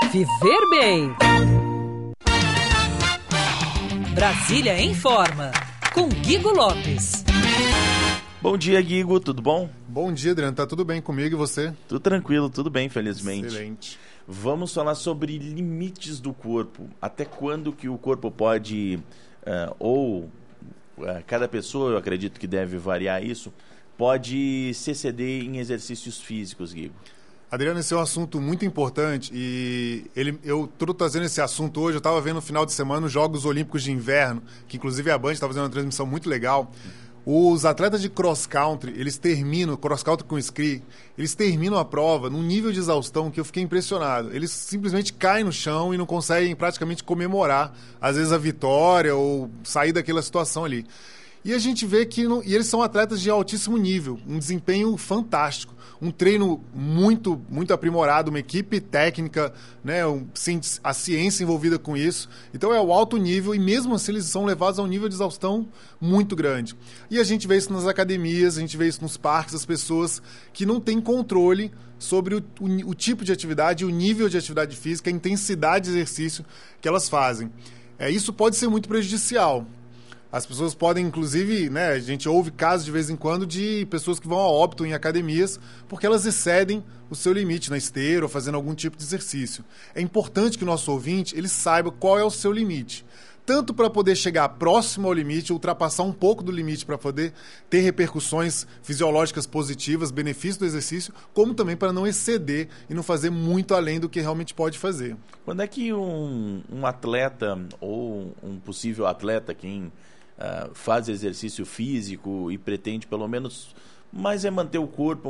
Viver Bem. Brasília em Forma, com Guigo Lopes. Bom dia, Guigo, tudo bom? Bom dia, Adriano, tá tudo bem comigo e você? Tudo tranquilo, tudo bem, felizmente. Excelente. Vamos falar sobre limites do corpo. Até quando que o corpo pode, cada pessoa, eu acredito que deve variar isso, pode se exceder em exercícios físicos, Guigo? Adriano, esse é um assunto muito importante e eu estou trazendo esse assunto hoje. Eu estava vendo no final de semana os Jogos Olímpicos de Inverno, que inclusive a Band está fazendo uma transmissão muito legal. Os atletas de cross-country, cross-country com esqui, eles terminam a prova num nível de exaustão que eu fiquei impressionado. Eles simplesmente caem no chão e não conseguem praticamente comemorar, às vezes, a vitória ou sair daquela situação ali. E a gente vê que eles são atletas de altíssimo nível, um desempenho fantástico, um treino muito, muito aprimorado, uma equipe técnica, né, a ciência envolvida com isso. Então é o alto nível e mesmo assim eles são levados a um nível de exaustão muito grande. E a gente vê isso nas academias, a gente vê isso nos parques, as pessoas que não têm controle sobre o tipo de atividade, o nível de atividade física, a intensidade de exercício que elas fazem. Isso pode ser muito prejudicial. As pessoas podem, inclusive, né, a gente ouve casos de vez em quando de pessoas que vão a óbito em academias porque elas excedem o seu limite na esteira ou fazendo algum tipo de exercício. É importante que o nosso ouvinte ele saiba qual é o seu limite. Tanto para poder chegar próximo ao limite, ultrapassar um pouco do limite para poder ter repercussões fisiológicas positivas, benefícios do exercício, como também para não exceder e não fazer muito além do que realmente pode fazer. Quando é que um atleta ou um possível atleta, quem faz exercício físico e pretende pelo menos, mas manter o corpo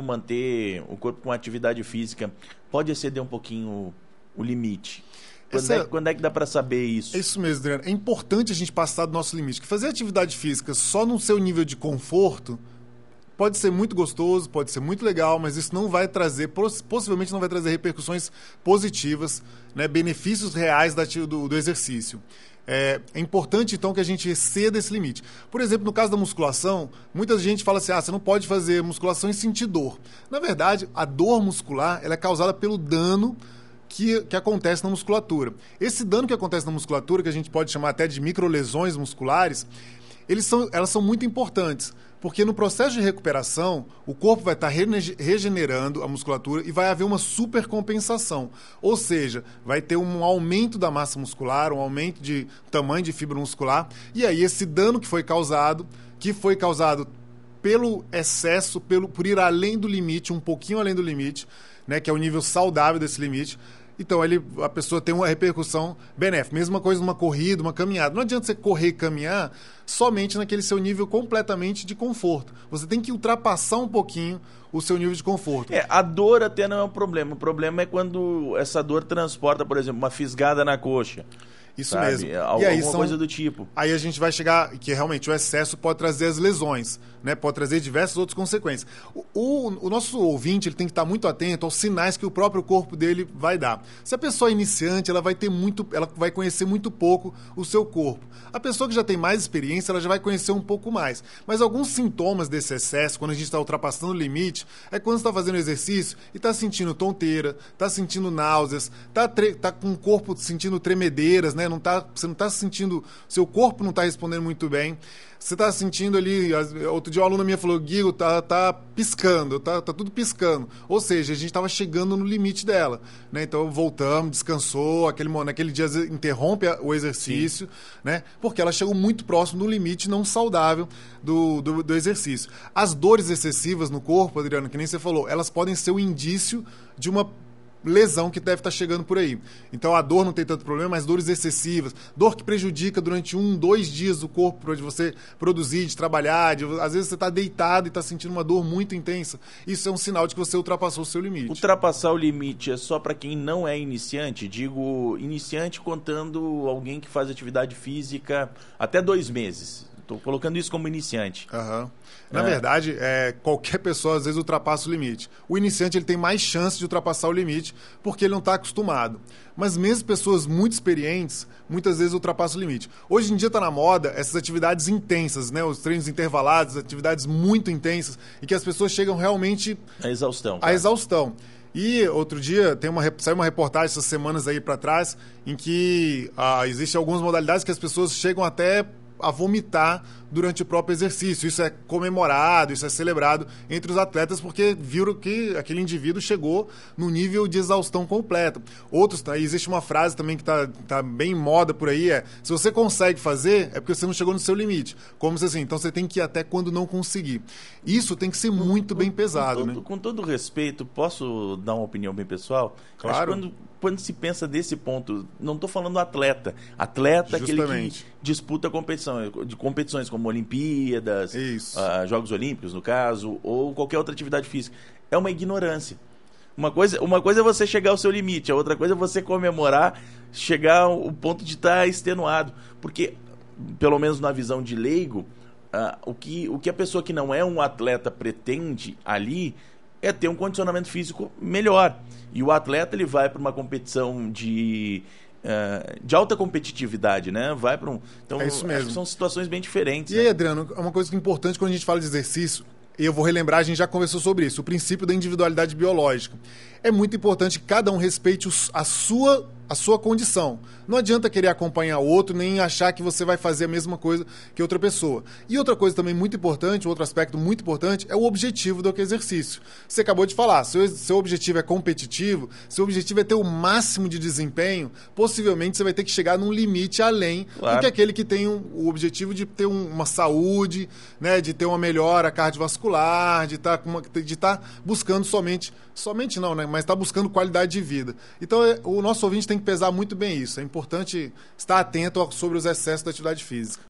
com atividade física, pode exceder um pouquinho o limite? Quando é que dá para saber isso? É isso mesmo, Adriano. É importante a gente passar do nosso limite. Que fazer atividade física só no seu nível de conforto pode ser muito gostoso, pode ser muito legal, mas isso não vai trazer, possivelmente não vai trazer repercussões positivas, né, benefícios reais do exercício. É importante, então, que a gente exceda esse limite. Por exemplo, no caso da musculação, muita gente fala assim, você não pode fazer musculação e sentir dor. Na verdade, a dor muscular ela é causada pelo dano que acontece na musculatura. Esse dano que acontece na musculatura, que a gente pode chamar até de microlesões musculares, elas são muito importantes, porque no processo de recuperação, o corpo vai estar regenerando a musculatura e vai haver uma supercompensação. Ou seja, vai ter um aumento da massa muscular, um aumento de tamanho de fibra muscular, e aí esse dano que foi causado pelo excesso, por ir além do limite, um pouquinho além do limite, né, que é o nível saudável desse limite, então a pessoa tem uma repercussão benéfica. Mesma coisa numa corrida, uma caminhada. Não adianta você correr e caminhar somente naquele seu nível completamente de conforto. Você tem que ultrapassar um pouquinho o seu nível de conforto. A dor até não é um problema. O problema é quando essa dor transporta, por exemplo, uma fisgada na coxa. Isso sabe? mesmo. Alguma coisa do tipo. Aí a gente vai chegar que realmente o excesso pode trazer as lesões, né? Pode trazer diversas outras consequências. O nosso ouvinte ele tem que estar muito atento aos sinais que o próprio corpo dele vai dar. Se a pessoa é iniciante, ela vai conhecer muito pouco o seu corpo. A pessoa que já tem mais experiência, ela já vai conhecer um pouco mais. Mas alguns sintomas desse excesso, quando a gente está ultrapassando o limite, é quando você está fazendo exercício e está sentindo tonteira, está sentindo náuseas, está com o corpo sentindo tremedeiras, né? Você não está sentindo, seu corpo não está respondendo muito bem. Você está sentindo ali, outro dia uma aluna minha falou, Guigo, tá piscando, tá tudo piscando. Ou seja, a gente estava chegando no limite dela, né? Então voltamos, descansou, naquele dia interrompe o exercício, né? Porque ela chegou muito próximo do limite não saudável do exercício. As dores excessivas no corpo, Adriano, que nem você falou, elas podem ser o indício de uma lesão que deve estar chegando por aí. Então a dor não tem tanto problema, mas dores excessivas, dor que prejudica durante 1-2 dias o corpo de você produzir, de trabalhar, às vezes você está deitado e está sentindo uma dor muito intensa. Isso é um sinal de que você ultrapassou o seu limite. Ultrapassar o limite é só para quem não é iniciante? Digo, iniciante contando alguém que faz atividade física até 2 meses. Estou colocando isso como iniciante. Uhum. Na verdade, qualquer pessoa às vezes ultrapassa o limite. O iniciante ele tem mais chance de ultrapassar o limite porque ele não está acostumado. Mas mesmo pessoas muito experientes, muitas vezes ultrapassam o limite. Hoje em dia está na moda essas atividades intensas, né? Os treinos intervalados, atividades muito intensas, e que as pessoas chegam realmente à exaustão. À exaustão. E outro dia saiu uma reportagem essas semanas aí para trás em que existem algumas modalidades que as pessoas chegam até a vomitar durante o próprio exercício. Isso é comemorado, isso é celebrado entre os atletas porque viram que aquele indivíduo chegou no nível de exaustão completa. Outros, existe uma frase também que tá bem em moda por aí, se você consegue fazer, é porque você não chegou no seu limite. Como se assim, então você tem que ir até quando não conseguir. Isso tem que ser muito bem pesado, né? Com todo respeito, posso dar uma opinião bem pessoal? Claro. Acho que quando se pensa desse ponto, não estou falando atleta. Atleta é aquele que disputa competições como Olimpíadas, Jogos Olímpicos, no caso, ou qualquer outra atividade física. É uma ignorância. Uma coisa é você chegar ao seu limite, a outra coisa é você comemorar, chegar ao ponto de estar extenuado. Porque, pelo menos na visão de leigo, o que a pessoa que não é um atleta pretende ali é ter um condicionamento físico melhor. E o atleta ele vai para uma competição de alta competitividade, né? Vai para Então, é isso mesmo. Acho que são situações bem diferentes. E aí, Adriano, é uma coisa importante quando a gente fala de exercício, e eu vou relembrar, a gente já conversou sobre isso, o princípio da individualidade biológica. É muito importante que cada um respeite a sua condição. Não adianta querer acompanhar outro, nem achar que você vai fazer a mesma coisa que outra pessoa. E outra coisa também muito importante, outro aspecto muito importante, é o objetivo do exercício. Você acabou de falar, seu objetivo é competitivo, seu objetivo é ter o máximo de desempenho, possivelmente você vai ter que chegar num limite além do que aquele que tem o objetivo de ter uma saúde, né, de ter uma melhora cardiovascular, de estar buscando somente não, né, mas está buscando qualidade de vida. Então, o nosso ouvinte tem que pesar muito bem isso. É importante estar atento sobre os excessos da atividade física.